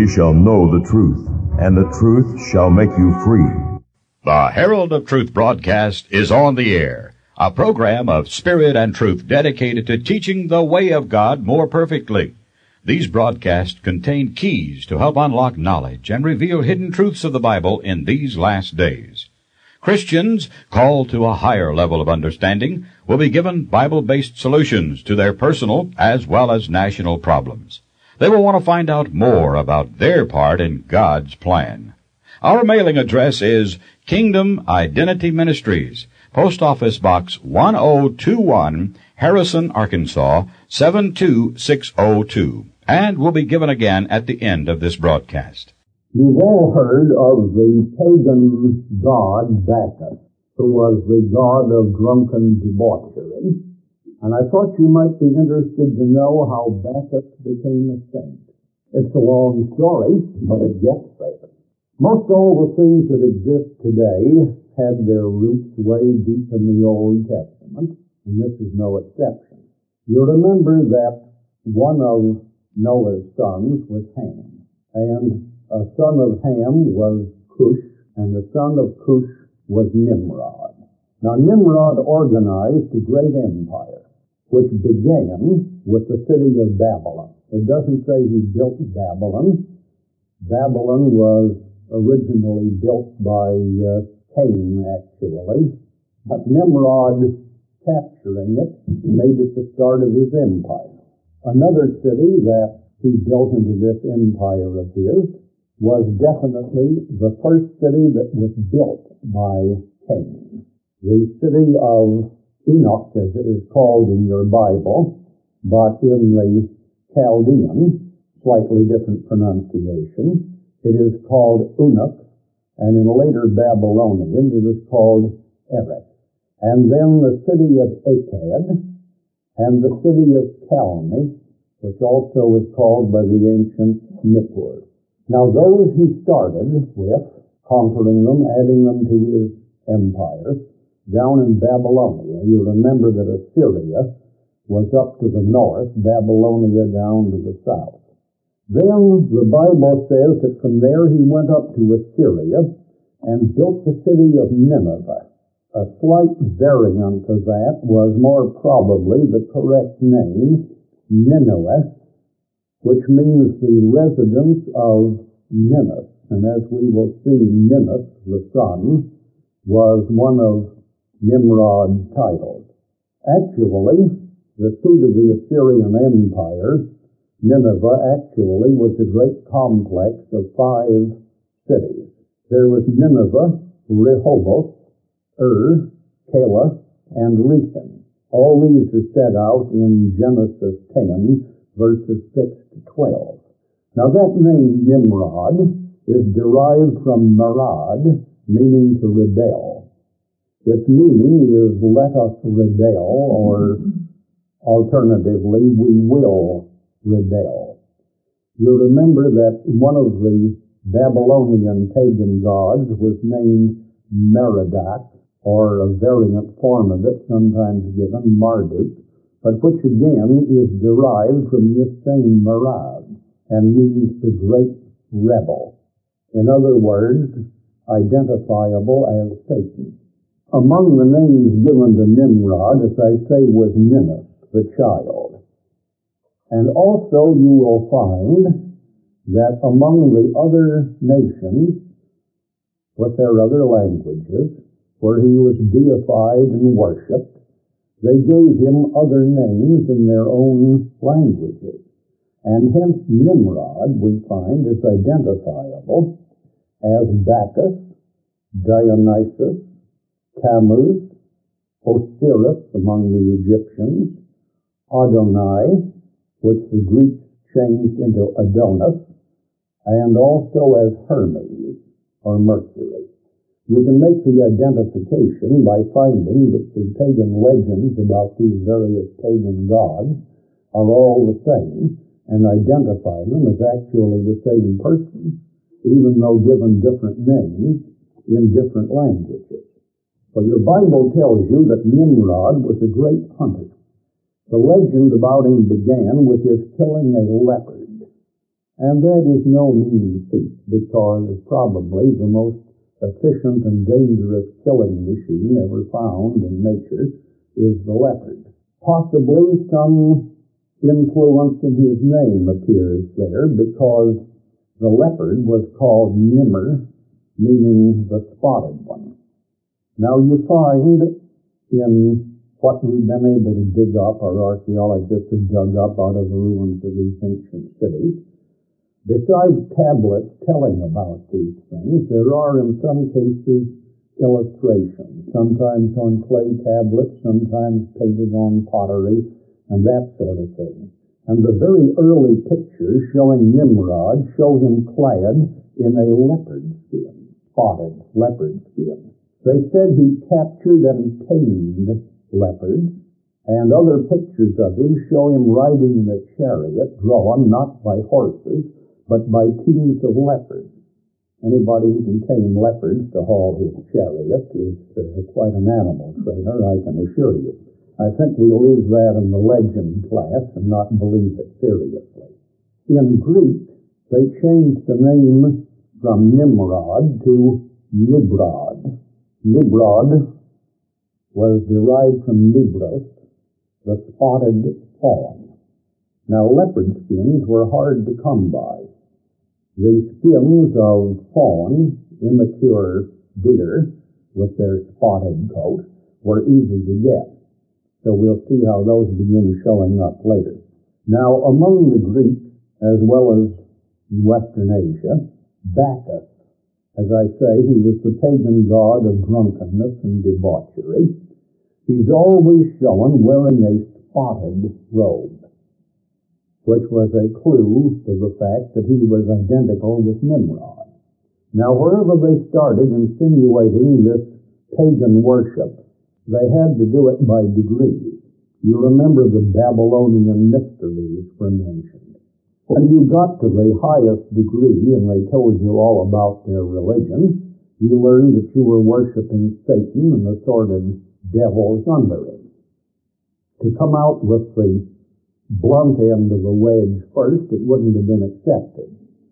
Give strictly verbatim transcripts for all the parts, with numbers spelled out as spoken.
ye shall know the truth, and the truth shall make you free. The Herald of Truth broadcast is on the air, a program of spirit and truth dedicated to teaching the way of God more perfectly. These broadcasts contain keys to help unlock knowledge and reveal hidden truths of the Bible in these last days. Christians called to a higher level of understanding will be given Bible-based solutions to their personal as well as national problems. They will want to find out more about their part in God's plan. Our mailing address is Kingdom Identity Ministries, Post Office Box one oh two one, Harrison, Arkansas, seven two six oh two, and will be given again at the end of this broadcast. You've all heard of the pagan god Bacchus, who was the god of drunken debauchery, and I thought you might be interested to know how Bacchus became a saint. It's a long story, but it gets there. Most all the things that exist today had their roots way deep in the Old Testament, and this is no exception. You remember that one of Noah's sons was Ham, and a son of Ham was Cush, and the son of Cush was Nimrod. Now, Nimrod organized a great empire, which began with the city of Babylon. It doesn't say he built Babylon. Babylon was originally built by uh, Cain, actually, but Nimrod capturing it made it the start of his empire. Another city that he built into this empire of his was definitely the first city that was built by Cain. The city of Enoch, as it is called in your Bible, but in the Chaldean, slightly different pronunciation, it is called Unuk, and in later Babylonian it was called Erech. And then the city of Akkad, and the city of Calneh, which also was called by the ancients Nippur. Now those he started with, conquering them, adding them to his empire, down in Babylonia. You remember that Assyria was up to the north, Babylonia down to the south. Then the Bible says that from there he went up to Assyria and built the city of Nineveh. A slight variant of that was more probably the correct name, Nineveh, which means the residence of Ninus. And as we will see, Ninus, the son, was one of Nimrod's titles. Actually, the seat of the Assyrian Empire, Nineveh, actually was a great complex of five cities. There was Nineveh, Rehoboth, Ur, Calah, and Rethon. All these are set out in Genesis ten, verses six to twelve. Now that name Nimrod is derived from Marad, meaning to rebel. Its meaning is let us rebel, or alternatively, we will rebel. You remember that one of the Babylonian pagan gods was named Merodach, or a variant form of it, sometimes given Marduk, but which again is derived from this same Marad and means the great rebel. In other words, identifiable as Satan. Among the names given to Nimrod, as I say, was Ninus, the child. And also you will find that among the other nations, with their other languages, where he was deified and worshipped, they gave him other names in their own languages. And hence Nimrod, we find, is identifiable as Bacchus, Dionysus, Tammuz, Osiris among the Egyptians, Adonai, which the Greeks changed into Adonis, and also as Hermes, or Mercury. You can make the identification by finding that the pagan legends about these various pagan gods are all the same, and identify them as actually the same person, even though given different names in different languages. Well, your Bible tells you that Nimrod was a great hunter. The legend about him began with his killing a leopard. And that is no mean feat, because probably the most efficient and dangerous killing machine ever found in nature is the leopard. Possibly some influence in his name appears there, because the leopard was called Nimr, meaning the spotted one. Now you find in what we've been able to dig up, our archaeologists have dug up out of the ruins of these ancient cities, besides tablets telling about these things, there are in some cases illustrations, sometimes on clay tablets, sometimes painted on pottery, and that sort of thing. And the very early pictures showing Nimrod show him clad in a leopard skin, spotted leopard skin. They said he captured and tamed leopards, and other pictures of him show him riding in a chariot drawn not by horses, but by teams of leopards. Anybody who can tame leopards to haul his chariot is uh, quite an animal trainer, I can assure you. I think we'll leave that in the legend class and not believe it seriously. In Greek, they changed the name from Nimrod to Nibrod. Nibrod was derived from Nibros, the spotted fawn. Now, leopard skins were hard to come by. The skins of fawn, immature deer, with their spotted coat, were easy to get. So we'll see how those begin showing up later. Now, among the Greeks, as well as in Western Asia, Bacchus, as I say, he was the pagan god of drunkenness and debauchery. He's always shown wearing a spotted robe, which was a clue to the fact that he was identical with Nimrod. Now, wherever they started insinuating this pagan worship, they had to do it by degrees. You remember the Babylonian mysteries were mentioned. When you got to the highest degree and they told you all about their religion, you learned that you were worshiping Satan and assorted devils under him. To come out with the blunt end of the wedge first, it wouldn't have been accepted.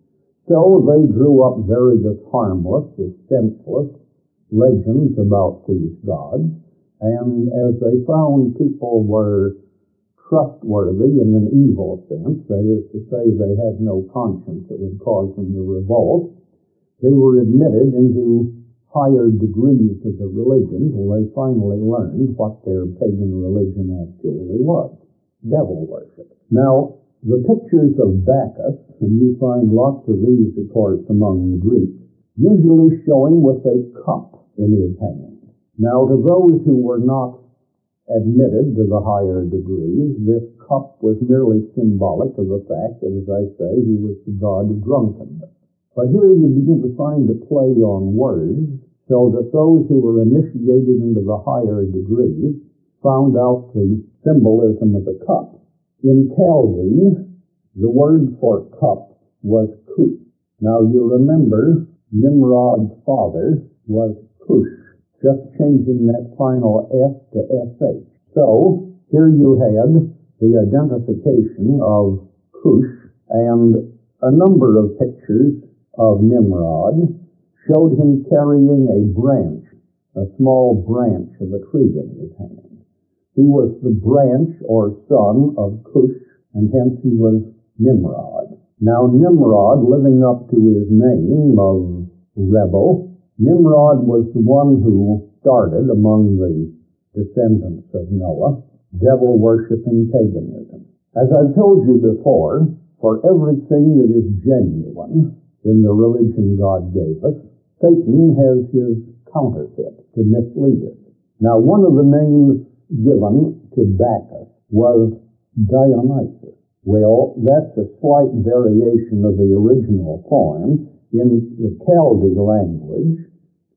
So they drew up various harmless, if senseless, legends about these gods, and as they found people were trustworthy in an evil sense, that is to say they had no conscience that would cause them to revolt, they were admitted into higher degrees of the religion till they finally learned what their pagan religion actually was. Devil worship. Now, the pictures of Bacchus, and you find lots of these, of course, among the Greeks, usually show him with a cup in his hand. Now, to those who were not admitted to the higher degrees, this cup was merely symbolic of the fact that, as I say, he was the god of drunkenness. But here you begin to find a play on words, so that those who were initiated into the higher degrees found out the symbolism of the cup. In Chaldee, the word for cup was Cush. Now you remember Nimrod's father was Cush, just changing that final S to S H. So here you had the identification of Cush, and a number of pictures of Nimrod showed him carrying a branch, a small branch of a tree in his hand. He was the branch or son of Cush, and hence he was Nimrod. Now Nimrod, living up to his name of rebel, Nimrod was the one who started among the descendants of Noah devil-worshipping paganism. As I've told you before, for everything that is genuine in the religion God gave us, Satan has his counterfeit to mislead us. Now, one of the names given to Bacchus was Dionysus. Well, that's a slight variation of the original form. In the Chaldee language,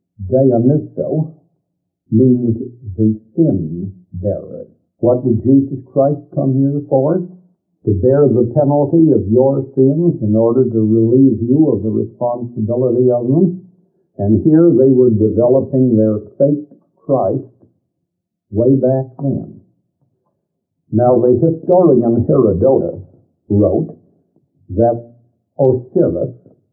Dionyso means the sin bearer. What did Jesus Christ come here for? To bear the penalty of your sins in order to relieve you of the responsibility of them. And here they were developing their fake Christ way back then. Now the historian Herodotus wrote that Osiris,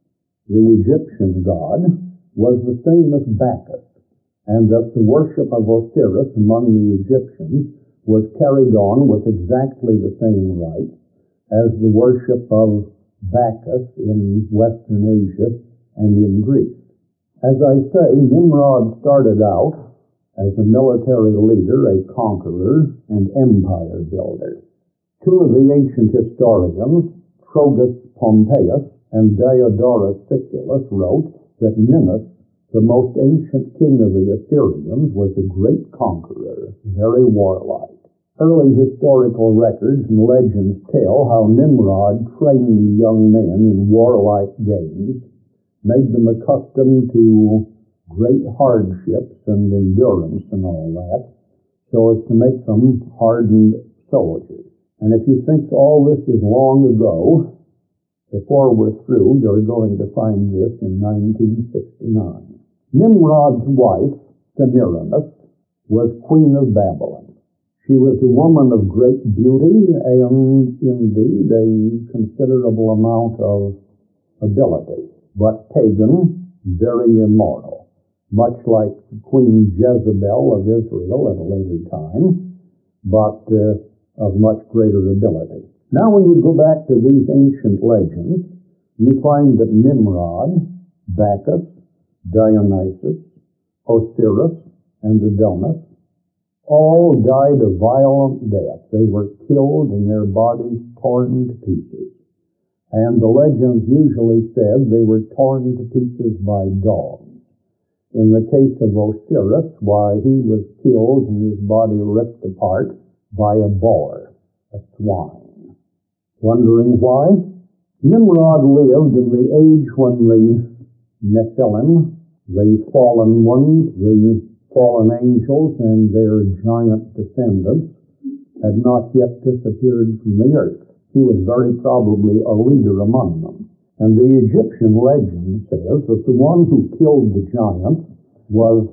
the Egyptian god, was the same as Bacchus, and that the worship of Osiris among the Egyptians was carried on with exactly the same rites as the worship of Bacchus in Western Asia and in Greece. As I say, Nimrod started out as a military leader, a conqueror, and empire builder. Two of the ancient historians, Trogus Pompeius and Diodorus Siculus, wrote that Ninus, the most ancient king of the Assyrians, was a great conqueror, very warlike. Early historical records and legends tell how Nimrod trained young men in warlike games, made them accustomed to great hardships and endurance and all that, so as to make them hardened soldiers. And if you think all this is long ago, before we're through, you're going to find this in nineteen sixty-nine. Nimrod's wife, Semiramis, was queen of Babylon. She was a woman of great beauty and indeed a considerable amount of ability, but pagan, very immoral, much like Queen Jezebel of Israel at a later time, but uh, of much greater ability. Now when you go back to these ancient legends, you find that Nimrod, Bacchus, Dionysus, Osiris, and Adonis all died a violent death. They were killed and their bodies torn to pieces. And the legends usually said they were torn to pieces by dogs. In the case of Osiris, why, he was killed and his body ripped apart by a boar, a swine. Wondering why? Nimrod lived in the age when the Nephilim, the fallen ones, the fallen angels, and their giant descendants had not yet disappeared from the earth. He was very probably a leader among them. And the Egyptian legend says that the one who killed the giants was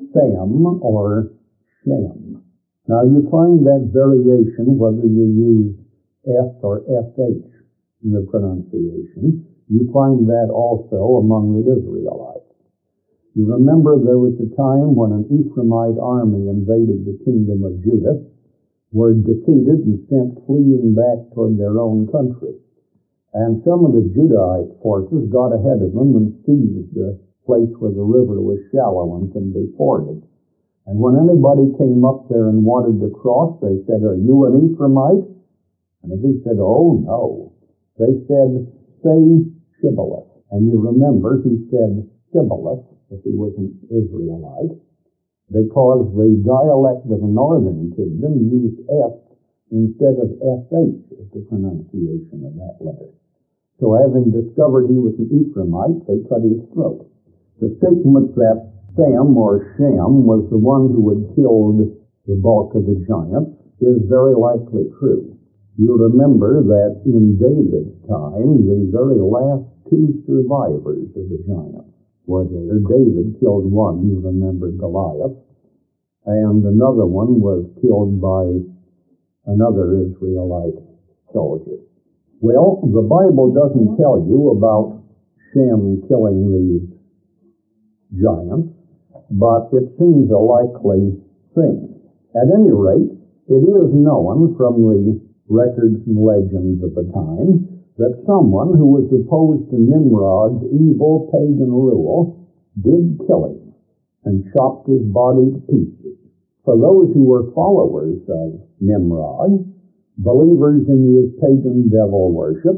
Sem or Shem. Now you find that variation whether you use S or S H in the pronunciation. You find that also among the Israelites. You remember there was a time when an Ephraimite army invaded the kingdom of Judah, were defeated and sent fleeing back toward their own country. And some of the Judahite forces got ahead of them and seized the place where the river was shallow and can be forded. And when anybody came up there and wanted to cross, they said, "Are you an Ephraimite?" And if he said, "Oh, no," they said, "Say Shibboleth." And you remember he said Sibboleth, if he was an Israelite, because the dialect of the northern kingdom used S instead of S H as the pronunciation of that letter. So having discovered he was an Ephraimite, they cut his throat. The statement that Sam or Shem was the one who had killed the bulk of the giants is very likely true. You remember that in David's time, the very last two survivors of the giants were there. David killed one, you remember Goliath, and another one was killed by another Israelite soldier. Well, the Bible doesn't tell you about Shem killing these giants, but it seems a likely thing. At any rate, it is known from the records and legends of the time that someone who was opposed to Nimrod's evil pagan rule did kill him and chopped his body to pieces. For those who were followers of Nimrod, believers in his pagan devil worship,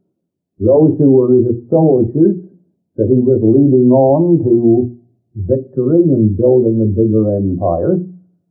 those who were his soldiers that he was leading on to victory and building a bigger empire,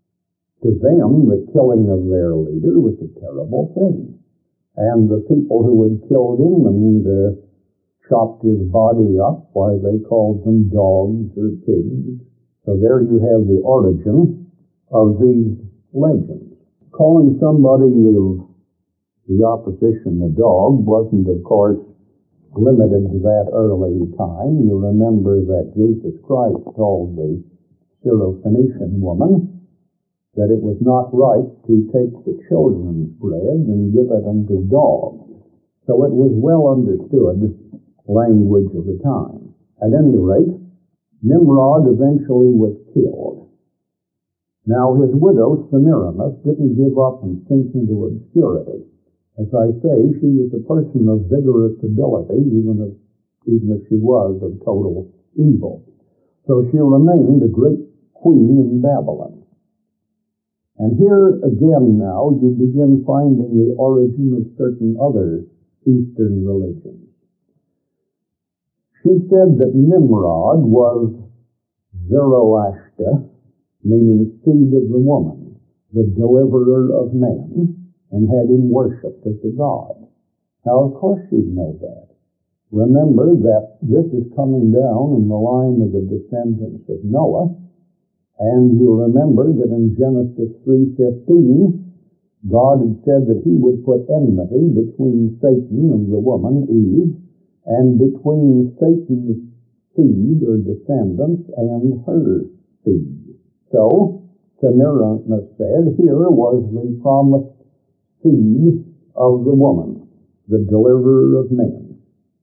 to them the killing of their leader was a terrible thing. And the people who had killed him and uh, chopped his body up, why, they called them dogs or pigs. So there you have the origin of these legends. Calling somebody of the opposition a dog wasn't, of course, limited to that early time. You remember that Jesus Christ told the Syrophoenician woman that it was not right to take the children's bread and give it unto dogs. So it was well understood language of the time. At any rate, Nimrod eventually was killed. Now his widow, Semiramis, didn't give up and sink into obscurity. As I say, she was a person of vigorous ability, even if, even if she was of total evil. So she remained a great queen in Babylon. And here again now you begin finding the origin of certain other Eastern religions. She said that Nimrod was Zoroaster, meaning seed of the woman, the deliverer of men, and had him worshipped as a god. Now, of course you'd know that. Remember that this is coming down in the line of the descendants of Noah, and you remember that in Genesis three fifteen, God had said that he would put enmity between Satan and the woman, Eve, and between Satan's seed or descendants and her seed. So, Semiramis said, here was the promised seed of the woman, the deliverer of men.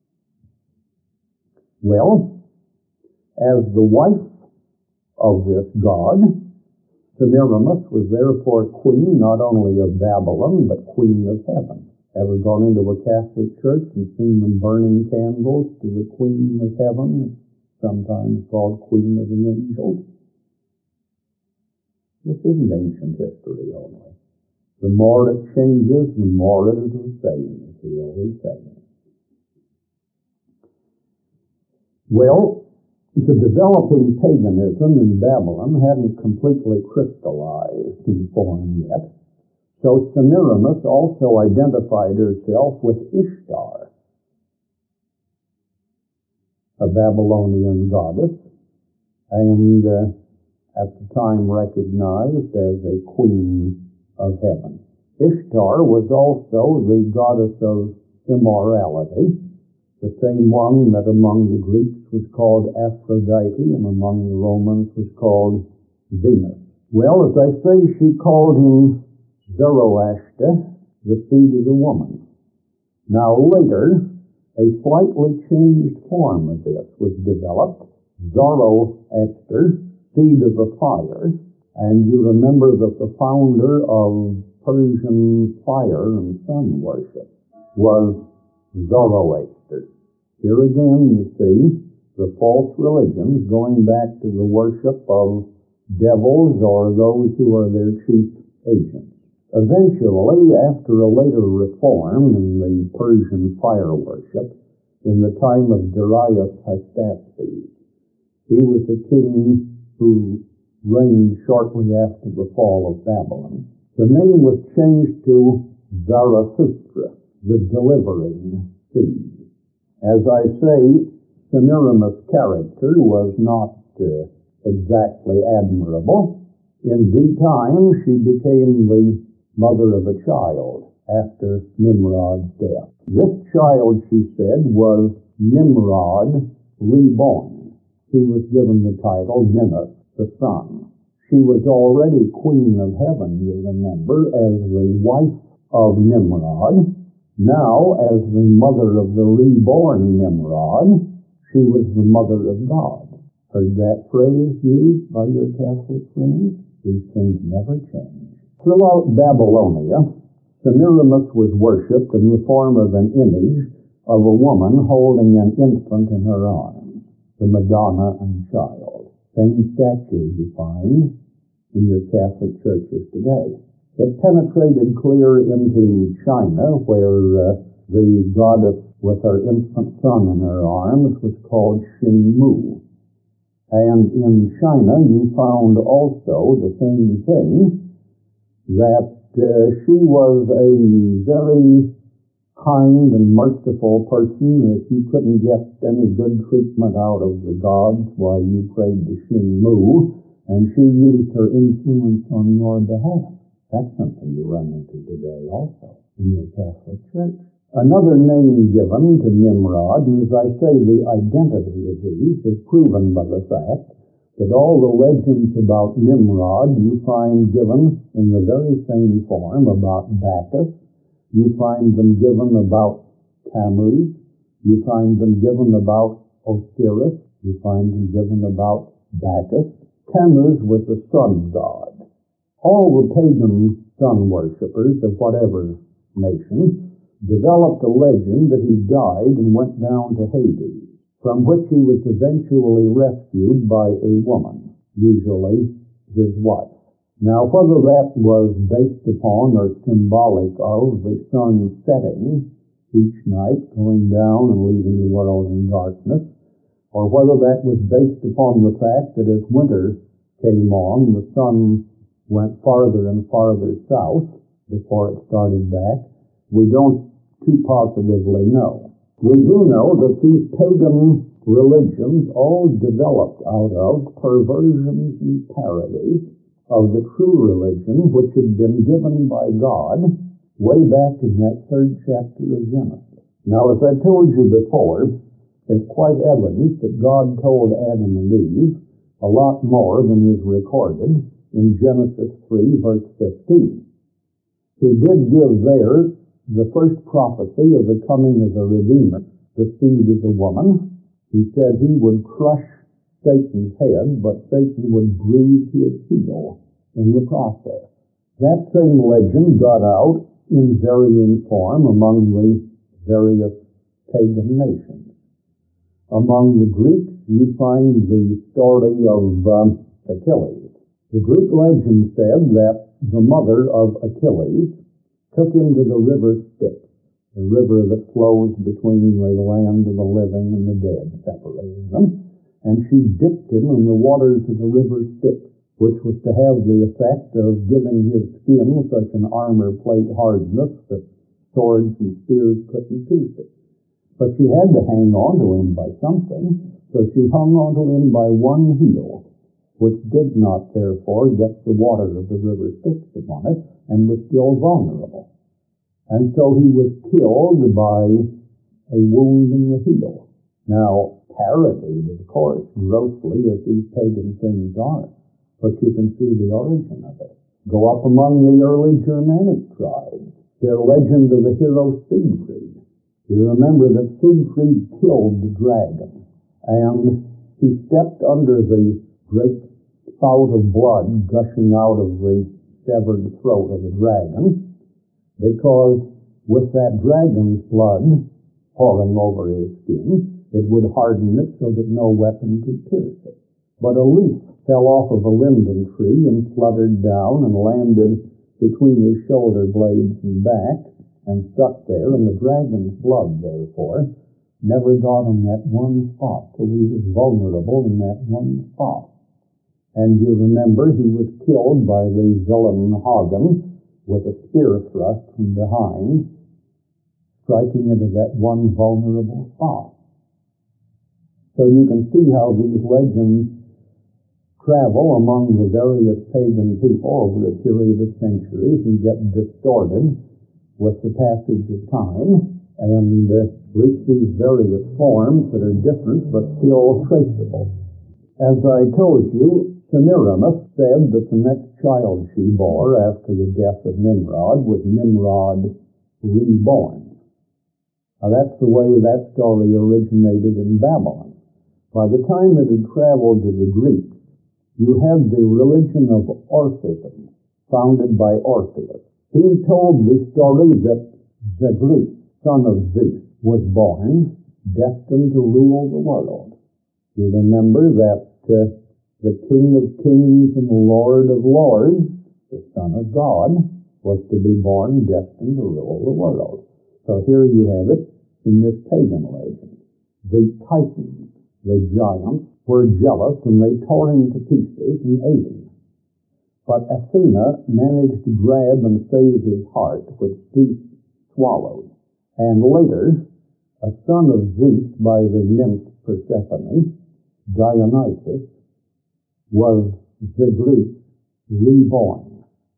Well, as the wife of this god, Semiramis was therefore queen not only of Babylon, but queen of heaven. Ever gone into a Catholic church and seen them burning candles to the Queen of Heaven, sometimes called Queen of the Angels? This isn't ancient history only. The more it changes, the more it is the same, is the old saying. Well, the developing paganism in Babylon hadn't completely crystallized in form yet. So Semiramis also identified herself with Ishtar, a Babylonian goddess, and uh, at the time recognized as a queen of heaven. Ishtar was also the goddess of immorality, the same one that among the Greeks was called Aphrodite and among the Romans was called Venus. Well, as I say, she called him Zoroaster, the seed of the woman. Now later, a slightly changed form of this was developed, Zoroaster, seed of the fire, and you remember that the founder of Persian fire and sun worship was Zoroaster. Here again, you see, the false religions going back to the worship of devils or those who are their chief agents. Eventually, after a later reform in the Persian fire worship, in the time of Darius Hystaspes, he was a king who reigned shortly after the fall of Babylon. The name was changed to Zarathustra, the delivering seed. As I say, Semiramis' character was not uh, exactly admirable. In due time, she became the mother of a child after Nimrod's death. This child, she said, was Nimrod reborn. He was given the title Ninus, the sun. She was already queen of heaven, you remember, as the wife of Nimrod. Now, as the mother of the reborn Nimrod, she was the mother of God. Heard that phrase used by your Catholic friends? These things never change. Throughout Babylonia, Semiramis was worshipped in the form of an image of a woman holding an infant in her arms, the Madonna and Child. Same statue you find in your Catholic churches today. It penetrated clear into China, where uh, the goddess with her infant son in her arms was called Xingmu. And in China you found also the same thing, that uh, she was a very kind and merciful person. If you couldn't get any good treatment out of the gods, why, you prayed to Xingmu, and she used her influence on your behalf. That's something you run into today also in your Catholic Church. Another name given to Nimrod, and as I say, the identity of these is proven by the fact that all the legends about Nimrod you find given in the very same form about Bacchus. You find them given about Tammuz. You find them given about Osiris. You find them given about Bacchus. Tammuz was the sun god. All the pagan sun worshippers of whatever nation developed a legend that he died and went down to Hades, from which he was eventually rescued by a woman, usually his wife. Now, whether that was based upon or symbolic of the sun setting each night, going down and leaving the world in darkness, or whether that was based upon the fact that as winter came on, the sun went farther and farther south before it started back, we don't too positively know. We do know that these pagan religions all developed out of perversions and parodies of the true religion which had been given by God way back in that third chapter of Genesis. Now, as I told you before, it's quite evident that God told Adam and Eve a lot more than is recorded in Genesis three, verse fifteen. He did give there the first prophecy of the coming of the Redeemer, the seed of the woman. He said he would crush Satan's head, but Satan would bruise his heel in the process. That same legend got out in varying form among the various pagan nations. Among the Greeks, you find the story of um, Achilles. The Greek legend said that the mother of Achilles took him to the river Styx, the river that flows between the land of the living and the dead, separating them, and she dipped him in the waters of the river Styx, which was to have the effect of giving his skin such an armor plate hardness that swords and spears couldn't pierce it. But she had to hang on to him by something, so she hung on to him by one heel, which did not, therefore, get the water of the river Styx upon it, and was still vulnerable. And so he was killed by a wound in the heel. Now, parodied, of course, grossly, as these pagan things are, but you can see the origin of it. Go up among the early Germanic tribes, their legend of the hero Siegfried. You remember that Siegfried killed the dragon, and he stepped under the great spout of blood gushing out of the severed throat of the dragon, because with that dragon's blood pouring over his skin, it would harden it so that no weapon could pierce it. But a leaf fell off of a linden tree and fluttered down and landed between his shoulder blades and back and stuck there, and the dragon's blood, therefore, never got on that one spot, so he was vulnerable in that one spot. And you remember he was killed by the villain Hagen with a spear thrust from behind, striking into that one vulnerable spot. So you can see how these legends travel among the various pagan people over a period of centuries and get distorted with the passage of time and uh, reach these various forms that are different but still traceable. As I told you, Semiramis said that the next child she bore after the death of Nimrod was Nimrod reborn. Now that's the way that story originated in Babylon. By the time it had traveled to the Greeks, you had the religion of Orphism, founded by Orpheus. He told the story that Zagreus, son of Zeus, was born, destined to rule the world. You remember that uh, the King of Kings and Lord of Lords, the Son of God, was to be born, destined to rule the world. So here you have it in this pagan legend. The Titans, the giants, were jealous and they tore him to pieces and ate him. But Athena managed to grab and save his heart, which Zeus swallowed. And later, a son of Zeus by the nymph Persephone, Dionysus, was Zagreus reborn.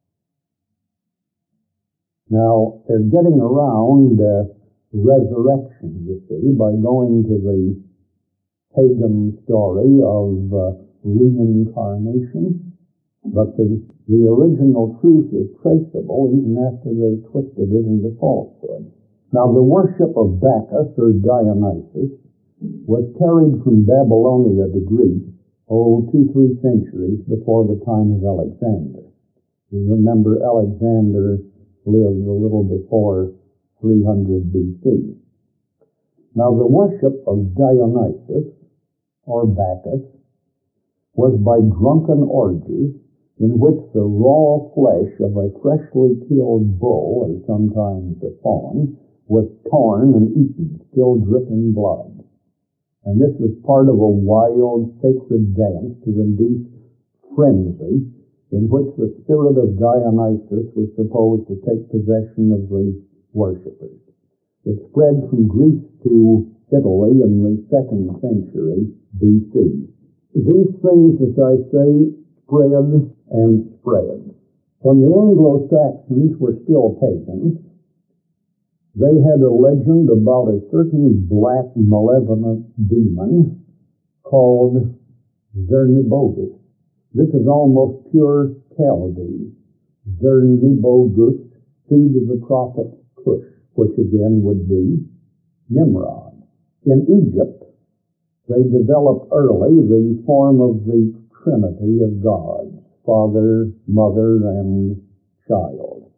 Now, they're getting around uh, resurrection, you see, by going to the pagan story of uh, reincarnation, but the, the original truth is traceable even after they've twisted it into falsehood. Now the worship of Bacchus, or Dionysus, was carried from Babylonia to Greece, oh, two, three centuries before the time of Alexander. You remember Alexander lived a little before three hundred B C. Now the worship of Dionysus, or Bacchus, was by drunken orgies in which the raw flesh of a freshly killed bull, or sometimes a fawn, was torn and eaten, still dripping blood. And this was part of a wild, sacred dance to induce frenzy in which the spirit of Dionysus was supposed to take possession of the worshippers. It spread from Greece to Italy in the second century B C. These things, as I say, spread and spread. When the Anglo-Saxons were still pagans, they had a legend about a certain black, malevolent demon called Zernibogus. This is almost pure Chaldee. Zernibogus, seed of the prophet Cush, which again would be Nimrod. In Egypt, they developed early the form of the Trinity of God, Father, Mother, and Child.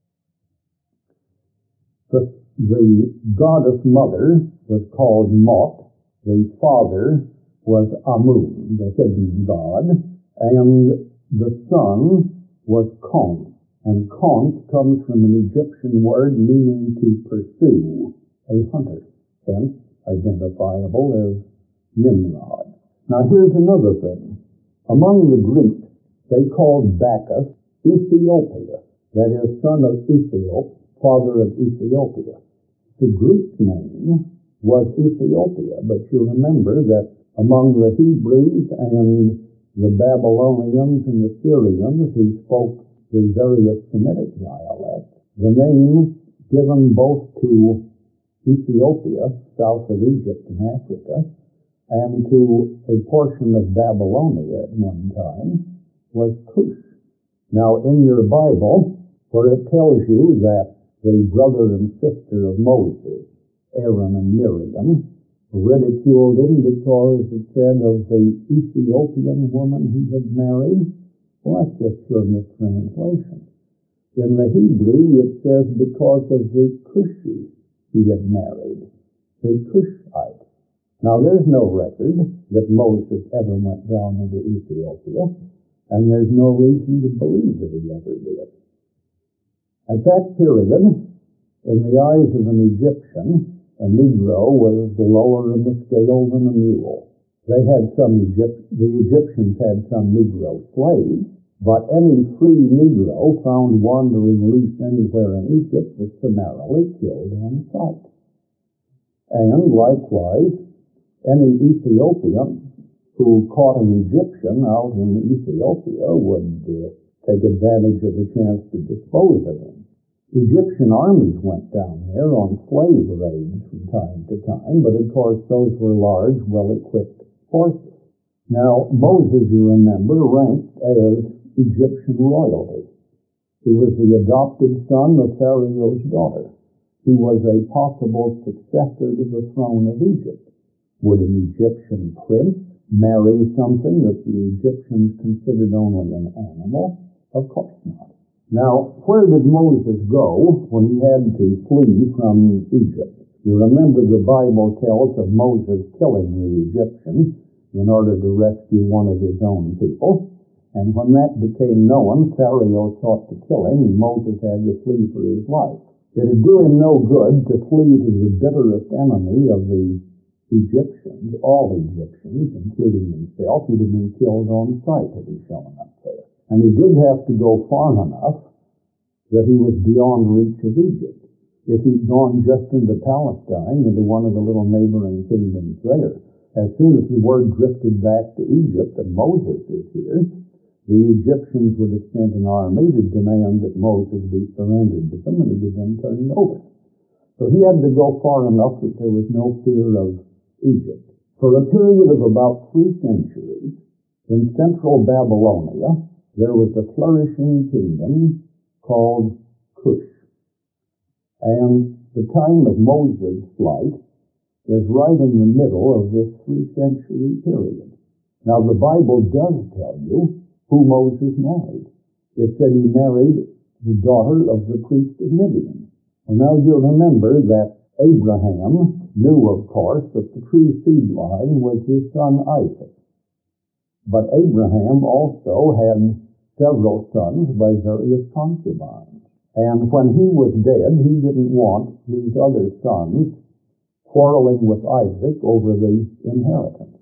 The, the goddess mother was called Mot. The father was Amun, the hidden god, and the son was Khons. And Khons comes from an Egyptian word meaning to pursue, a hunter, hence identifiable as Nimrod. Now here's another thing. Among the Greeks, they called Bacchus Ethiopia, that is, son of Ethiop, father of Ethiopia. The Greek name was Ethiopia, but you remember that among the Hebrews and the Babylonians and the Syrians who spoke the various Semitic dialects, the name given both to Ethiopia, south of Egypt and Africa, and to a portion of Babylonia at one time, was Cush. Now in your Bible, where it tells you that the brother and sister of Moses, Aaron and Miriam, ridiculed him because it said of the Ethiopian woman he had married, well, that's just pure mistranslation. In the Hebrew, it says because of the Cushi he had married, the Cushite. Now, there's no record that Moses ever went down into Ethiopia, and there's no reason to believe that he ever did. At that period, in the eyes of an Egyptian, a Negro was lower in the scale than a mule. They had some Egypt, the Egyptians had some Negro slaves, but any free Negro found wandering loose anywhere in Egypt was summarily killed on sight. And likewise, any Ethiopian who caught an Egyptian out in Ethiopia would uh, take advantage of the chance to dispose of him. Egyptian armies went down there on slave raids from time to time, but of course those were large, well-equipped forces. Now, Moses, you remember, ranked as Egyptian royalty. He was the adopted son of Pharaoh's daughter. He was a possible successor to the throne of Egypt. Would an Egyptian prince marry something that the Egyptians considered only an animal? Of course not. Now, where did Moses go when he had to flee from Egypt? You remember the Bible tells of Moses killing the Egyptians in order to rescue one of his own people. And when that became known, Pharaoh sought to kill him, and Moses had to flee for his life. It would do him no good to flee to the bitterest enemy of the Egyptians, all Egyptians, including himself. He'd have been killed on sight had he shown up there. And he did have to go far enough that he was beyond reach of Egypt. If he'd gone just into Palestine, into one of the little neighboring kingdoms there, as soon as the word drifted back to Egypt that Moses is here, the Egyptians would have sent an army to demand that Moses be surrendered to them, and he'd have been turned over. So he had to go far enough that there was no fear of Egypt. For a period of about three centuries, in central Babylonia, there was a flourishing kingdom called Cush. And the time of Moses' flight is right in the middle of this three-century period. Now, the Bible does tell you who Moses married. It said he married the daughter of the priest of Midian. Well, now you'll remember that Abraham knew, of course, that the true seed line was his son Isaac. But Abraham also had several sons by various concubines. And when he was dead, he didn't want these other sons quarreling with Isaac over the inheritance.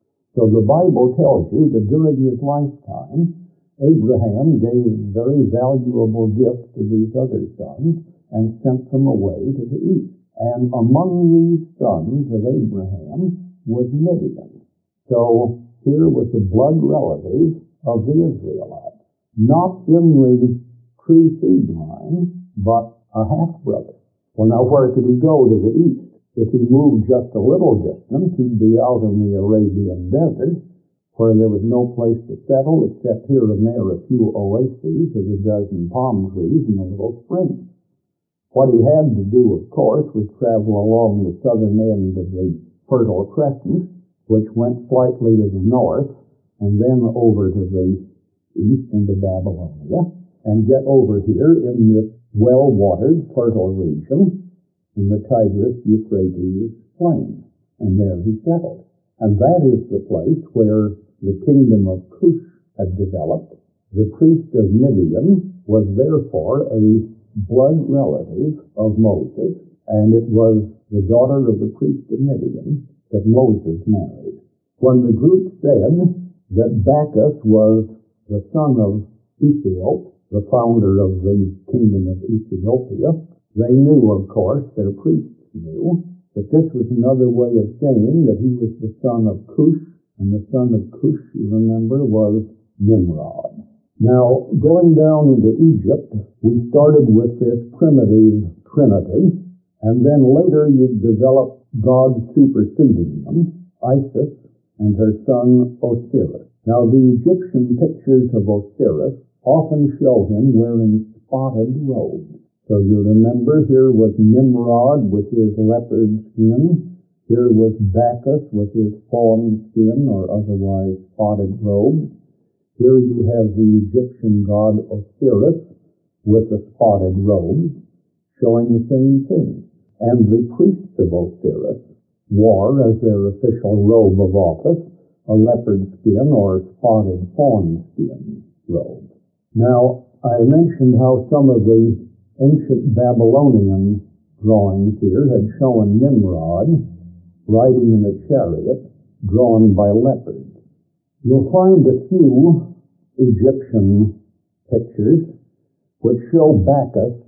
So the Bible tells you that during his lifetime, Abraham gave very valuable gifts to these other sons and sent them away to the east. And among these sons of Abraham was Midian. So here was a blood relative of the Israelites, not in the true seed line, but a half-brother. Well, now where could he go to the east? If he moved just a little distance, he'd be out in the Arabian desert, where there was no place to settle except here and there a few oases of a dozen palm trees and a little spring. What he had to do, of course, was travel along the southern end of the Fertile Crescent, which went slightly to the north, and then over to the east into Babylonia, and get over here in this well-watered, fertile region in the Tigris-Euphrates plain. And there he settled. And that is the place where the kingdom of Cush had developed. The priest of Midian was therefore a blood relative of Moses, and it was the daughter of the priest of Midian that Moses married. When the group said that Bacchus was the son of Ethiop, the founder of the kingdom of Ethiopia, they knew, of course, their priests knew, that this was another way of saying that he was the son of Cush, and the son of Cush, you remember, was Nimrod. Now, going down into Egypt, we started with this primitive trinity, and then later you developed God superseding them, Isis and her son Osiris. Now, the Egyptian pictures of Osiris often show him wearing spotted robes. So you remember, here was Nimrod with his leopard skin. Here was Bacchus with his fawn skin or otherwise spotted robes. Here you have the Egyptian god Osiris with the spotted robes, showing the same thing. And the priests of Osiris wore, as their official robe of office, a leopard skin or spotted fawn skin robe. Now, I mentioned how some of the ancient Babylonian drawings here had shown Nimrod riding in a chariot drawn by leopards. You'll find a few Egyptian pictures which show Bacchus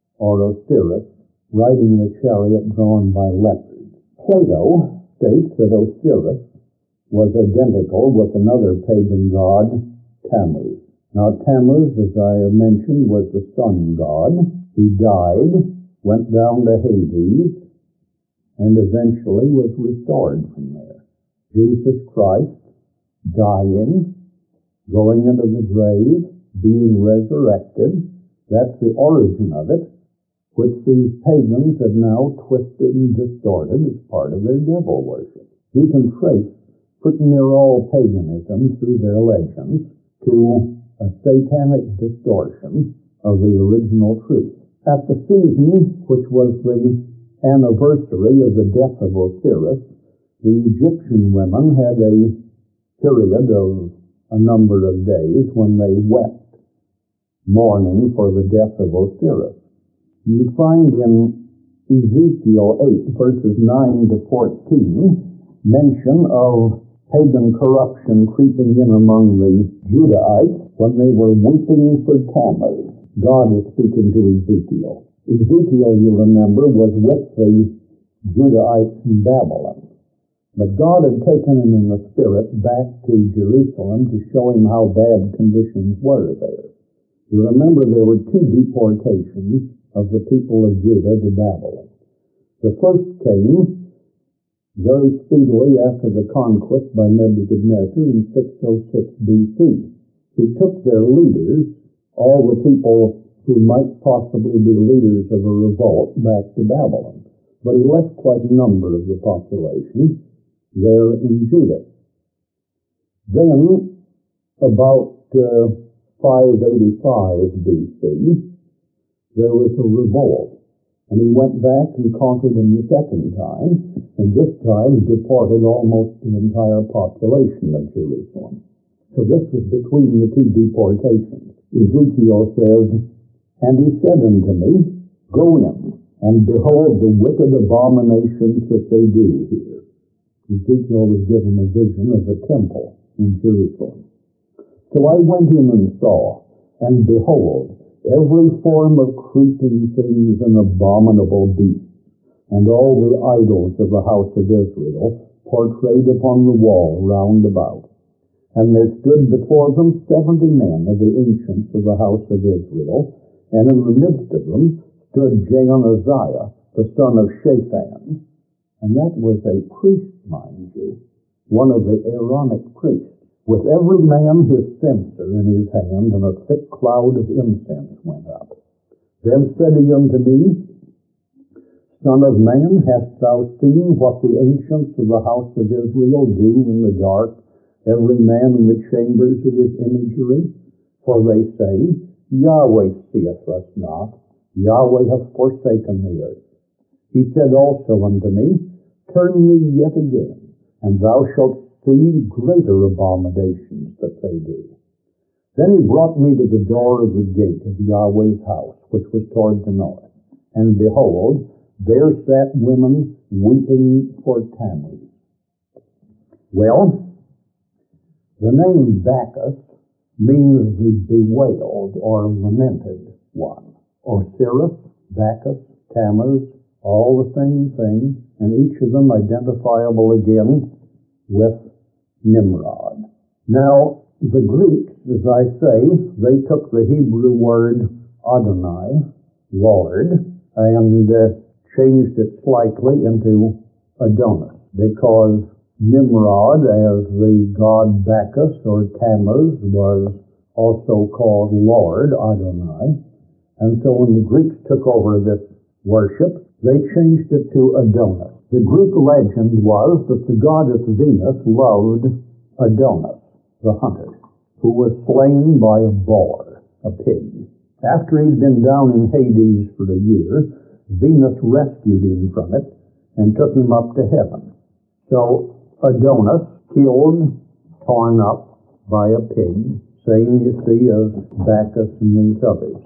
or Osiris riding in a chariot drawn by leopards. Plato states that Osiris was identical with another pagan god, Tammuz. Now, Tammuz, as I have mentioned, was the sun god. He died, went down to Hades, and eventually was restored from there. Jesus Christ, dying, going into the grave, being resurrected, that's the origin of it, which these pagans have now twisted and distorted as part of their devil worship. You can trace pretty near all paganism through their legends to a satanic distortion of the original truth. At the season, which was the anniversary of the death of Osiris, the Egyptian women had a period of a number of days when they wept, mourning for the death of Osiris. You find in Ezekiel eight, verses nine to fourteen, mention of pagan corruption creeping in among the Judahites when they were weeping for Tammuz. God is speaking to Ezekiel. Ezekiel, you remember, was with the Judahites in Babylon. But God had taken him in the spirit back to Jerusalem to show him how bad conditions were there. You remember there were two deportations of the people of Judah to Babylon. The first came very speedily after the conquest by Nebuchadnezzar in six oh six B C. He took their leaders, all the people who might possibly be leaders of a revolt back to Babylon. But he left quite a number of the population there in Judah. Then, about uh, five eighty-five B C, there was a revolt, and he went back and conquered them the second time, and this time deported almost the entire population of Jerusalem. So this was between the two deportations. Ezekiel says, "And he said unto me, Go in, and behold the wicked abominations that they do here." Ezekiel was given a vision of a temple in Jerusalem. "So I went in and saw, and behold, every form of creeping things and abominable beasts, and all the idols of the house of Israel portrayed upon the wall round about. And there stood before them seventy men of the ancients of the house of Israel, and in the midst of them stood Jaazaniah, the son of Shaphan." And that was a priest, mind you, one of the Aaronic priests. "With every man his censer in his hand, and a thick cloud of incense went up. Then said he unto me, Son of man, hast thou seen what the ancients of the house of Israel do in the dark, every man in the chambers of his imagery? For they say, Yahweh seeth us not, Yahweh hath forsaken the earth. He said also unto me, Turn thee yet again, and thou shalt see greater abominations that they do. Then he brought me to the door of the gate of Yahweh's house, which was toward the north. And behold, there sat women weeping for Tammuz." Well, the name Bacchus means the bewailed or lamented one. Osiris, Bacchus, Tammuz, all the same thing, and each of them identifiable again with Nimrod. Now, the Greeks, as I say, they took the Hebrew word Adonai, Lord, and uh, changed it slightly into Adonis, because Nimrod, as the god Bacchus or Tammuz, was also called Lord, Adonai. And so when the Greeks took over this worship, they changed it to Adonis. The Greek legend was that the goddess Venus loved Adonis, the hunter, who was slain by a boar, a pig. After he'd been down in Hades for a year, Venus rescued him from it and took him up to heaven. So Adonis, killed, torn up by a pig, same you see as Bacchus and these others.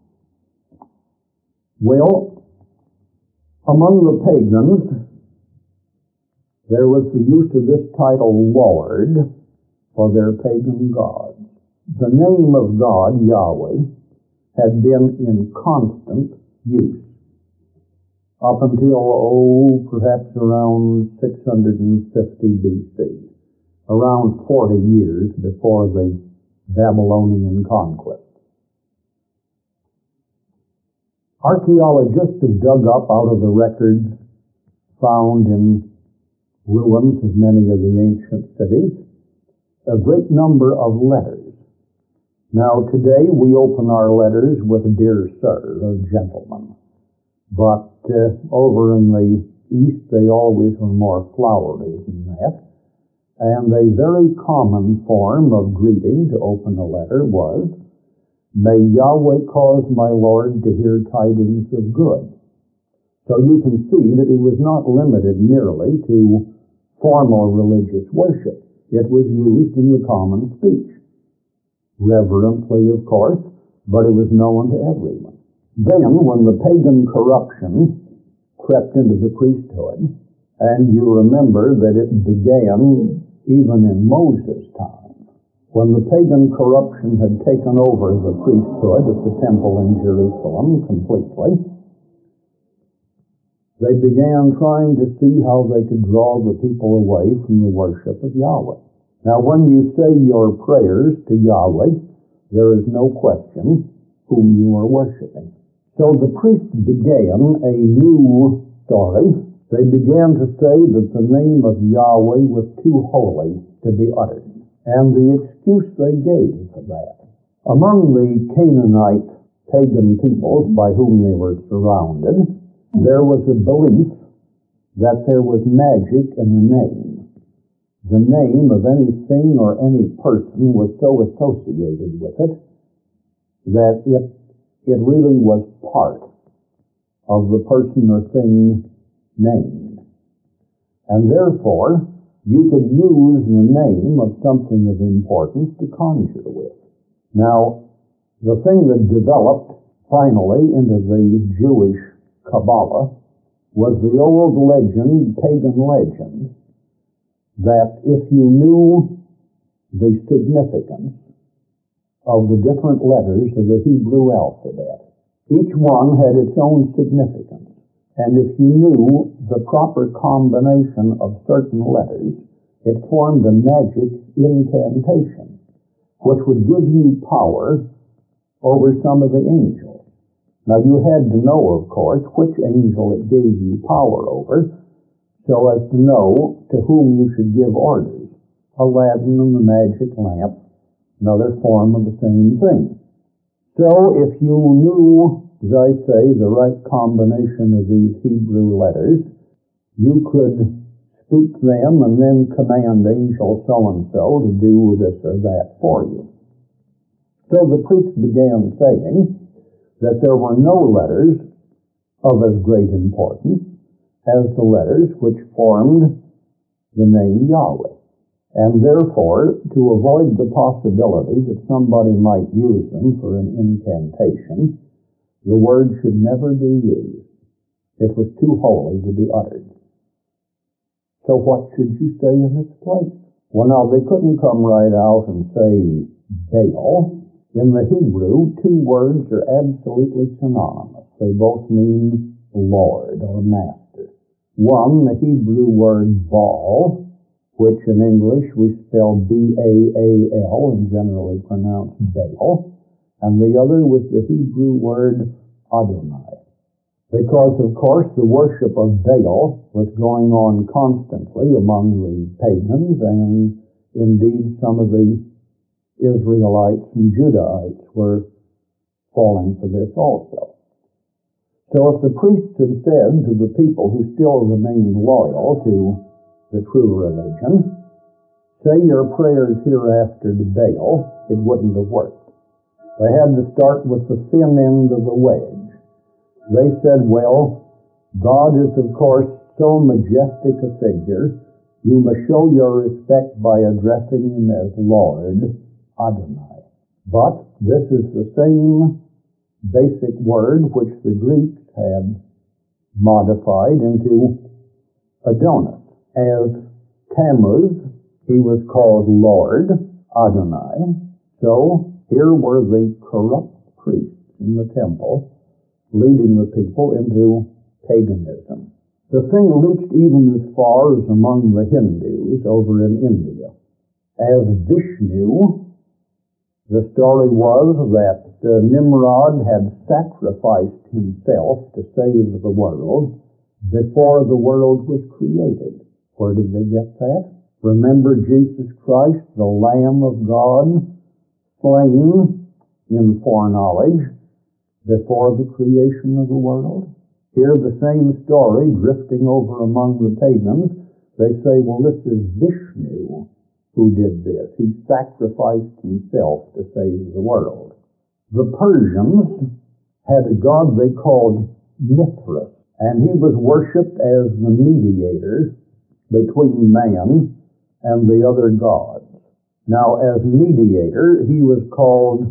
Well, among the pagans, there was the use of this title Lord for their pagan gods. The name of God, Yahweh, had been in constant use up until, oh, perhaps around six hundred fifty B C, around forty years before the Babylonian conquest. Archaeologists have dug up out of the records found in ruins of many of the ancient cities a great number of letters. Now, today we open our letters with "Dear Sir" or "Gentleman," but uh, over in the East they always were more flowery than that, and a very common form of greeting to open a letter was, "May Yahweh cause my Lord to hear tidings of good." So you can see that it was not limited merely to formal religious worship. It was used in the common speech. Reverently, of course, but it was known to everyone. Then, when the pagan corruption crept into the priesthood, and you remember that it began even in Moses' time, when the pagan corruption had taken over the priesthood at the temple in Jerusalem completely, they began trying to see how they could draw the people away from the worship of Yahweh. Now, when you say your prayers to Yahweh, there is no question whom you are worshiping. So the priests began a new story. They began to say that the name of Yahweh was too holy to be uttered, and the excuse they gave for that. Among the Canaanite pagan peoples by whom they were surrounded, there was a belief that there was magic in the name. The name of anything or any person was so associated with it that it, it really was part of the person or thing named. And therefore, you could use the name of something of importance to conjure with. Now, the thing that developed finally into the Jewish Kabbalah was the old legend, pagan legend, that if you knew the significance of the different letters of the Hebrew alphabet, each one had its own significance. And if you knew the proper combination of certain letters, it formed a magic incantation, which would give you power over some of the angels. Now you had to know, of course, which angel it gave you power over, so as to know to whom you should give orders. Aladdin and the magic lamp, another form of the same thing. So if you knew, as I say, the right combination of these Hebrew letters, you could speak them and then command angel so-and-so to do this or that for you. So the priest began saying that there were no letters of as great importance as the letters which formed the name Yahweh. And therefore, to avoid the possibility that somebody might use them for an incantation, the word should never be used. It was too holy to be uttered. So what should you say in its place? Well, now, they couldn't come right out and say Baal. In the Hebrew, two words are absolutely synonymous. They both mean Lord or Master. One, the Hebrew word Baal, which in English we spell B A A L and generally pronounce Baal, and the other was the Hebrew word Adonai. Because, of course, the worship of Baal was going on constantly among the pagans, and indeed some of the Israelites and Judahites were falling for this also. So if the priests had said to the people who still remained loyal to the true religion, say your prayers hereafter to Baal, it wouldn't have worked. They had to start with the thin end of the wedge. They said, well, God is of course so majestic a figure, you must show your respect by addressing him as Lord Adonai. But this is the same basic word which the Greeks had modified into Adonis. As Tammuz, he was called Lord Adonai. So here were the corrupt priests in the temple leading the people into paganism. The thing reached even as far as among the Hindus over in India. As Vishnu, the story was that uh, Nimrod had sacrificed himself to save the world before the world was created. Where did they get that? Remember Jesus Christ, the Lamb of God, slain in foreknowledge before the creation of the world? Here the same story drifting over among the pagans. They say, well, this is Vishnu who did this. He sacrificed himself to save the world. The Persians had a god they called Mithras, and he was worshipped as the mediator between man and the other gods. Now, as mediator, he was called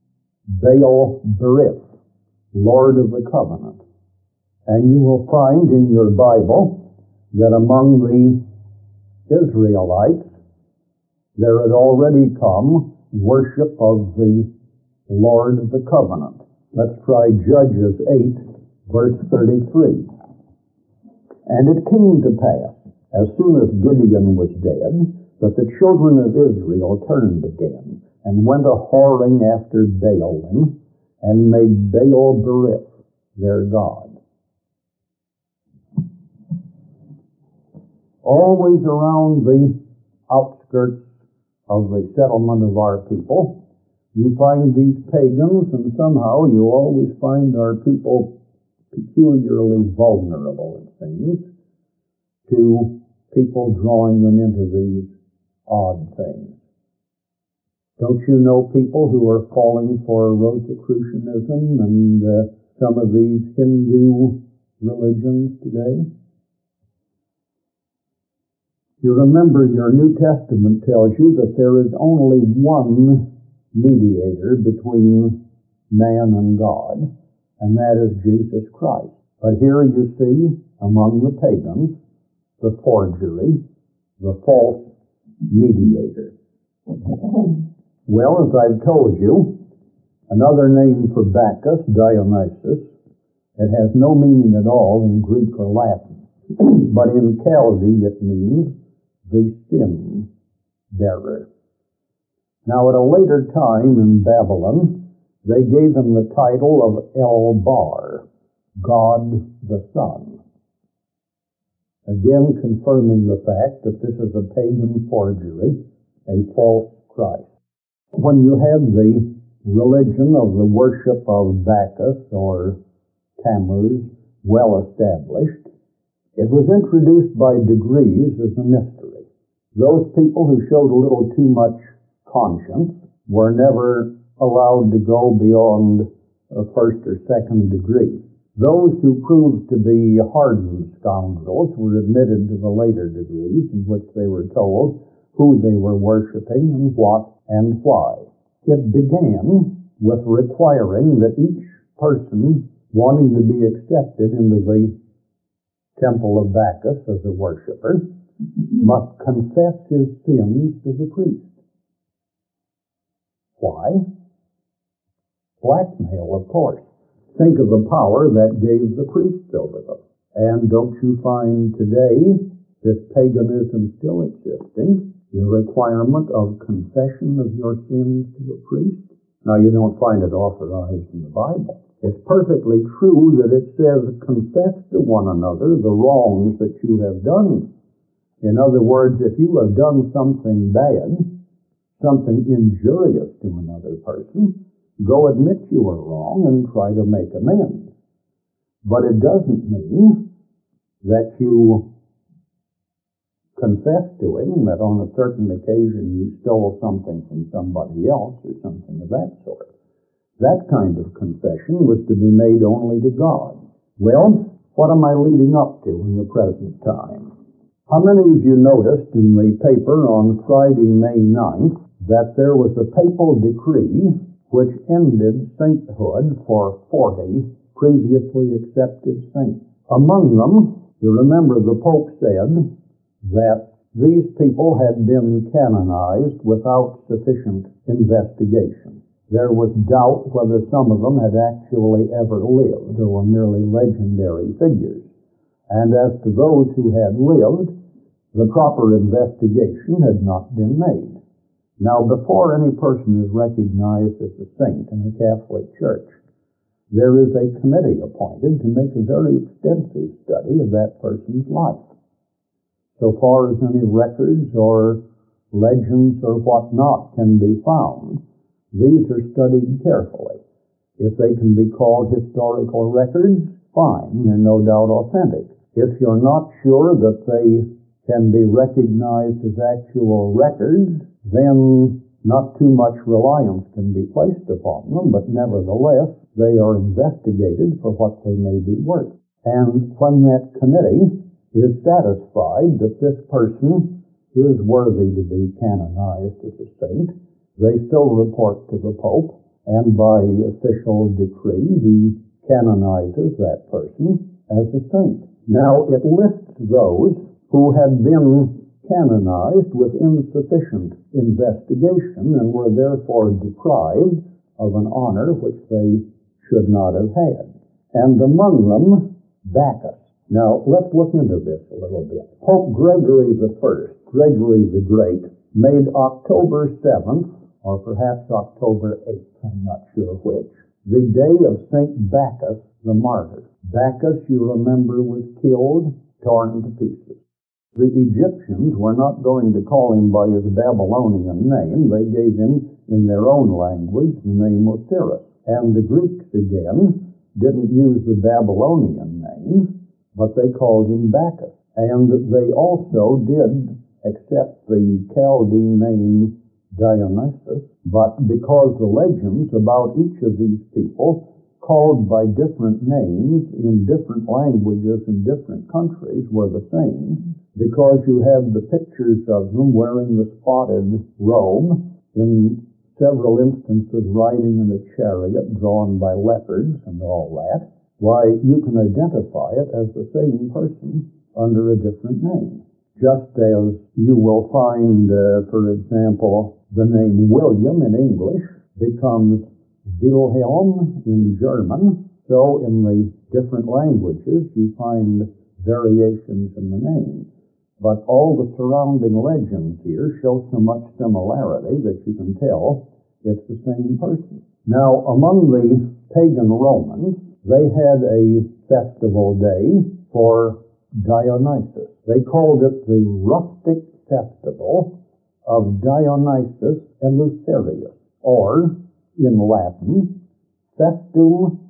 Baal Berith, Lord of the Covenant. And you will find in your Bible that among the Israelites there had already come worship of the Lord of the Covenant. Let's try Judges eight, verse thirty-three. And it came to pass, as soon as Gideon was dead, that the children of Israel turned again, and went a-whoring after Baalim, and made Baal Berith their god. Always around the outskirts of the settlement of our people, You find these pagans, and somehow you always find our people peculiarly vulnerable, it seems, to people drawing them into these odd things. Don't you know people who are falling for Rosicrucianism and uh, some of these Hindu religions today? You remember your New Testament tells you that there is only one mediator between man and God, and that is Jesus Christ. But here you see, among the pagans, the forgery, the false mediator. Well, as I've told you, another name for Bacchus, Dionysus, it has no meaning at all in Greek or Latin, but in Chaldee it means the sin bearer. Now, at a later time in Babylon, they gave him the title of El-Bar, God the Son, again confirming the fact that this is a pagan forgery, a false Christ. When you have the religion of the worship of Bacchus or Tammuz well established, it was introduced by degrees as a mystery. Those people who showed a little too much conscience were never allowed to go beyond a first or second degree. Those who proved to be hardened scoundrels were admitted to the later degrees in which they were told who they were worshiping and what and why. It began with requiring that each person wanting to be accepted into the temple of Bacchus as a worshiper must confess his sins to the priest. Why? Blackmail, of course. Think of the power that gave the priests over them. And don't you find today this paganism still existing, the requirement of confession of your sins to a priest? Now, you don't find it authorized in the Bible. It's perfectly true that it says, confess to one another the wrongs that you have done. In other words, if you have done something bad, something injurious to another person, go admit you are wrong and try to make amends. But it doesn't mean that you confess to him that on a certain occasion you stole something from somebody else or something of that sort. That kind of confession was to be made only to God. Well, what am I leading up to in the present time? How many of you noticed in the paper on Friday, May ninth, that there was a papal decree which ended sainthood for forty previously accepted saints? Among them, you remember the Pope said that these people had been canonized without sufficient investigation. There was doubt whether some of them had actually ever lived or were merely legendary figures. And as to those who had lived, the proper investigation had not been made. Now, before any person is recognized as a saint in the Catholic Church, there is a committee appointed to make a very extensive study of that person's life. So far as any records or legends or whatnot can be found, these are studied carefully. If they can be called historical records, fine, they're no doubt authentic. If you're not sure that they can be recognized as actual records, then not too much reliance can be placed upon them, but nevertheless, they are investigated for what they may be worth. And when that committee is satisfied that this person is worthy to be canonized as a saint, they still report to the Pope, and by official decree, he canonizes that person as a saint. Now, it lists those who had been canonized with insufficient investigation and were therefore deprived of an honor which they should not have had. And among them, Bacchus. Now, let's look into this a little bit. Pope Gregory the First, Gregory the Great, made October seventh, or perhaps October eighth, I'm not sure which, the day of Saint Bacchus the martyr. Bacchus, you remember, was killed, torn to pieces. The Egyptians were not going to call him by his Babylonian name. They gave him in their own language, the name Osiris. And the Greeks, again, didn't use the Babylonian name, but they called him Bacchus. And they also did accept the Chaldean name Dionysus, but because the legends about each of these people, called by different names in different languages in different countries, were the same, because you have the pictures of them wearing the spotted robe, in several instances riding in a chariot drawn by leopards and all that, why, you can identify it as the same person under a different name. Just as you will find, uh, for example, the name William in English becomes Wilhelm in German, so in the different languages you find variations in the name. But all the surrounding legends here show so much similarity that you can tell it's the same person. Now, among the pagan Romans, they had a festival day for Dionysus. They called it the rustic festival of Dionysus Eleutherius, or, in Latin, Festum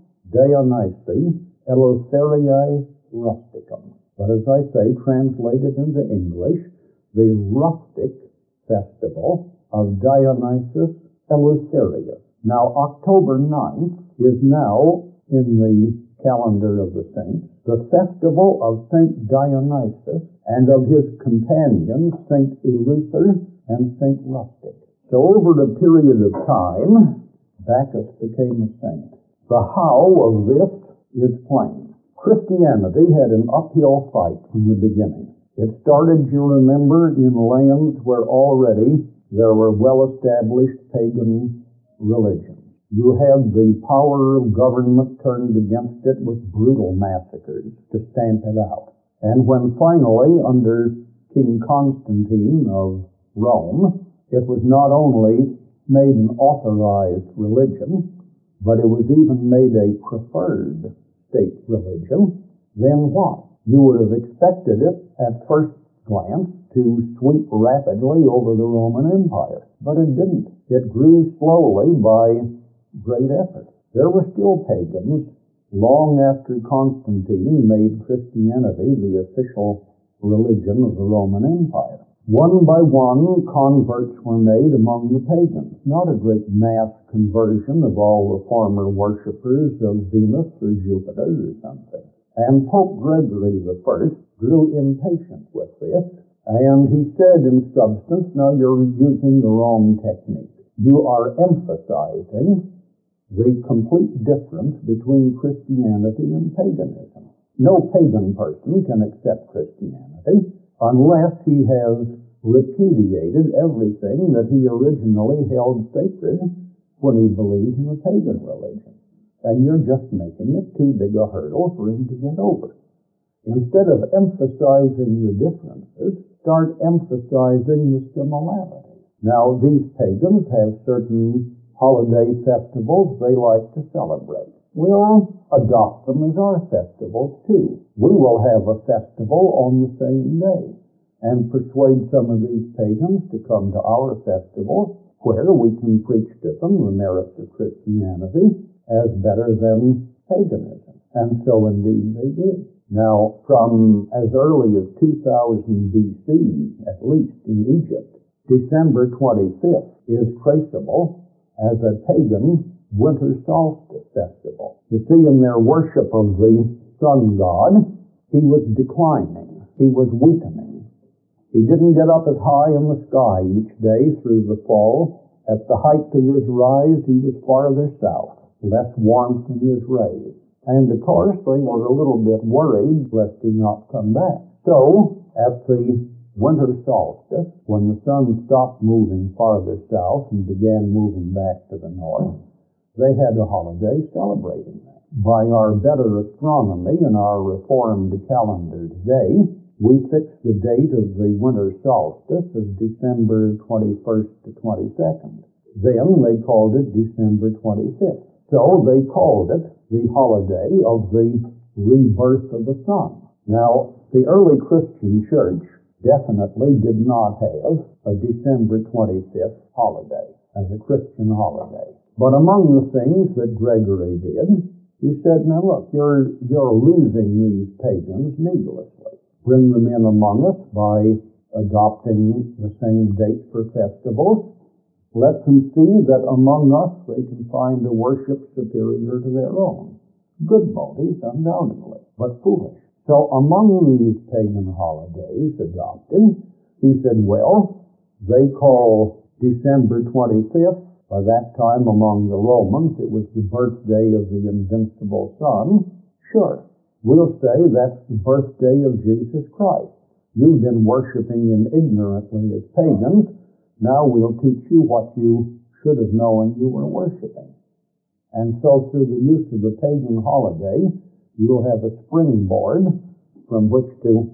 Dionysi Eleutheriae Rusticum. But as I say, translated into English, the rustic festival of Dionysus Eleutherius. Now, October ninth is now, in the calendar of the saints, the festival of Saint Dionysus and of his companions, Saint Eleuther and Saint Rustic. So over a period of time, Bacchus became a saint. The how of this is plain. Christianity had an uphill fight from the beginning. It started, you remember, in lands where already there were well-established pagan religions. You had the power of government turned against it with brutal massacres to stamp it out. And when finally, under King Constantine of Rome, it was not only made an authorized religion, but it was even made a preferred state religion, then what? You would have expected it at first glance to sweep rapidly over the Roman Empire, but it didn't. It grew slowly by great effort. There were still pagans long after Constantine made Christianity the official religion of the Roman Empire. One by one, converts were made among the pagans, not a great mass conversion of all the former worshippers of Venus or Jupiter or something. And Pope Gregory the First grew impatient with this, and he said in substance, now you're using the wrong technique. You are emphasizing the complete difference between Christianity and paganism. No pagan person can accept Christianity unless he has repudiated everything that he originally held sacred when he believed in the pagan religion. And you're just making it too big a hurdle for him to get over. Instead of emphasizing the differences, start emphasizing the similarities. Now, these pagans have certain holiday festivals they like to celebrate. We'll adopt them as our festivals, too. We will have a festival on the same day and persuade some of these pagans to come to our festival, where we can preach to them the merits of Christianity as better than paganism. And so indeed they did. Now, from as early as two thousand B C, at least in Egypt, December twenty-fifth is traceable as a pagan winter solstice festival. You see, in their worship of the sun god, he was declining. He was weakening. He didn't get up as high in the sky each day through the fall. At the height of his rise, he was farther south, less warmth in his rays. And of course, they were a little bit worried lest he not come back. So, at the winter solstice, when the sun stopped moving farther south and began moving back to the north, they had a holiday celebrating that. By our better astronomy and our reformed calendar today, we fix the date of the winter solstice as December twenty-first to twenty-second. Then they called it December twenty-fifth. So they called it the holiday of the rebirth of the sun. Now, the early Christian church definitely did not have a December twenty-fifth holiday. as a Christian holiday. But among the things that Gregory did, he said, now look, you're, you're losing these pagans needlessly. Bring them in among us by adopting the same date for festivals. Let them see that among us they can find a worship superior to their own. Good motives, undoubtedly, but foolish. So among these pagan holidays adopted, he said, well, they call December twenty-fifth, by that time among the Romans, it was the birthday of the invincible sun. Sure, we'll say that's the birthday of Jesus Christ. You've been worshiping him ignorantly as pagans. Now we'll teach you what you should have known you were worshiping. And so through the use of the pagan holiday, you'll have a springboard from which to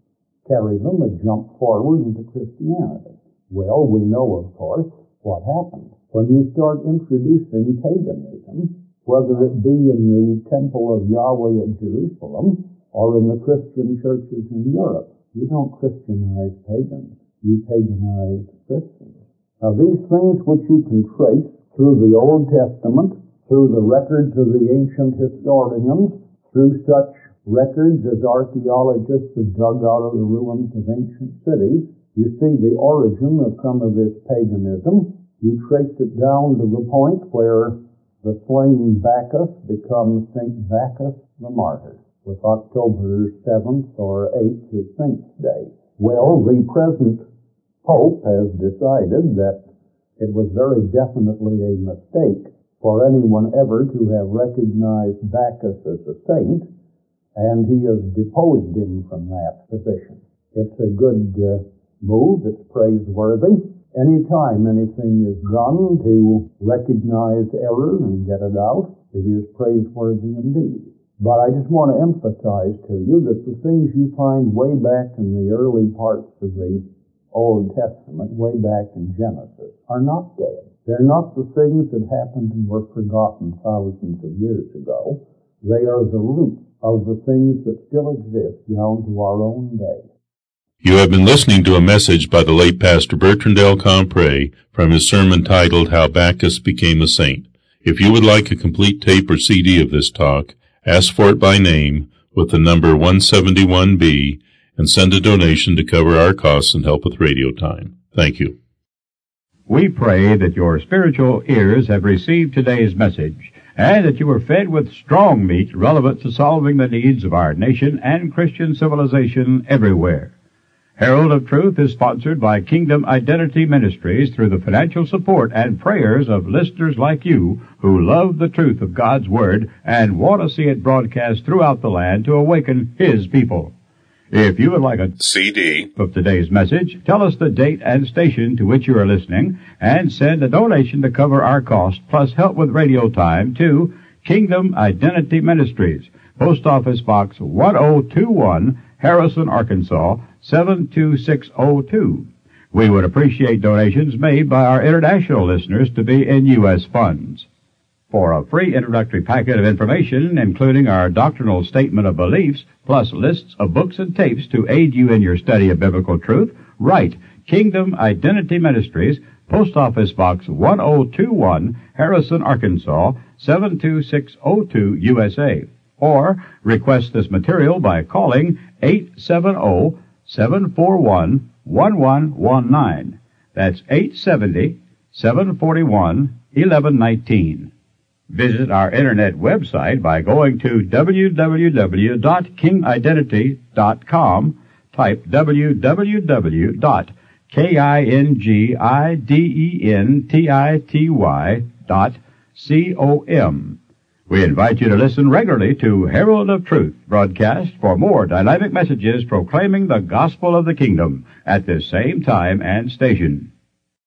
carry them and jump forward into Christianity. Well, we know, of course, what happened. When you start introducing paganism, whether it be in the temple of Yahweh at Jerusalem or in the Christian churches in Europe, you don't Christianize pagans. You paganize Christians. Now, these things which you can trace through the Old Testament, through the records of the ancient historians, through such records as archaeologists have dug out of the ruins of ancient cities, you see the origin of some of this paganism. You trace it down to the point where the slain Bacchus becomes Saint Bacchus the Martyr, with October seventh or eighth his Saint's Day. Well, the present Pope has decided that it was very definitely a mistake for anyone ever to have recognized Bacchus as a saint, and he has deposed him from that position. It's a good uh, move. It's praiseworthy. Anytime anything is done to recognize error and get it out, it is praiseworthy indeed. But I just want to emphasize to you that the things you find way back in the early parts of the Old Testament, way back in Genesis, are not dead. They're not the things that happened and were forgotten thousands of years ago. They are the roots of the things that still exist down to our own day. You have been listening to a message by the late Pastor Bertrand L. Compre from his sermon titled How Bacchus Became a Saint. If you would like a complete tape or C D of this talk, ask for it by name with the number one seventy-one B and send a donation to cover our costs and help with radio time. Thank you. We pray that your spiritual ears have received today's message and that you were fed with strong meat relevant to solving the needs of our nation and Christian civilization everywhere. Herald of Truth is sponsored by Kingdom Identity Ministries through the financial support and prayers of listeners like you who love the truth of God's Word and want to see it broadcast throughout the land to awaken His people. If you would like a C D of today's message, tell us the date and station to which you are listening and send a donation to cover our costs plus help with radio time to Kingdom Identity Ministries, Post Office Box one oh two one, Harrison, Arkansas, seven two six oh two. We would appreciate donations made by our international listeners to be in U S funds. For a free introductory packet of information, including our doctrinal statement of beliefs, plus lists of books and tapes to aid you in your study of biblical truth, write Kingdom Identity Ministries, Post Office Box one oh two one, Harrison, Arkansas, seven two six oh two, U S A. Or request this material by calling eight seven zero, seven four one, one one one nine. That's eight seven zero, seven four one, one one one nine. Visit our internet website by going to w w w dot king identity dot com. Type w w w dot king identity dot com. We invite you to listen regularly to Herald of Truth broadcast for more dynamic messages proclaiming the gospel of the kingdom at this same time and station.